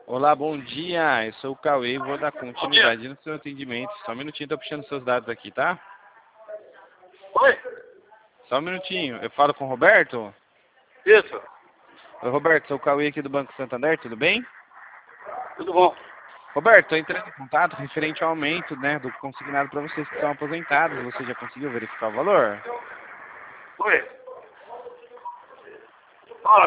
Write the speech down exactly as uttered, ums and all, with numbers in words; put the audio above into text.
Olá, bom dia. Eu sou o Cauê e vou dar continuidade no seu atendimento. Só um minutinho, estou puxando seus dados aqui, tá? Oi? Só um minutinho. Eu falo com o Roberto? Isso. Oi, Roberto, sou o Cauê aqui do Banco Santander, tudo bem? Tudo bom? Roberto, estou entrando em contato referente ao aumento, né, do consignado para vocês que são aposentados. Você já conseguiu verificar o valor? Oi?